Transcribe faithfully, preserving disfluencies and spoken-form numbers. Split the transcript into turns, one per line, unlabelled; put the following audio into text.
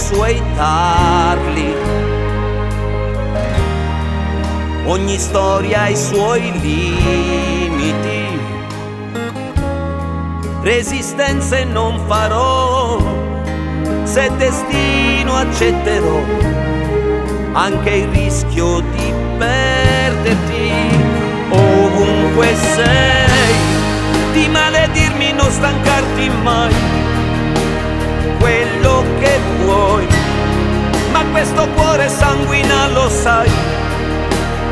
suoi tarli. Ogni storia ha i suoi limiti, resistenze non farò, se destino accetterò anche il rischio di perderti. Ovunque sei, di maledirmi, non stancarti mai, quello che vuoi, ma questo cuore sanguina lo sai.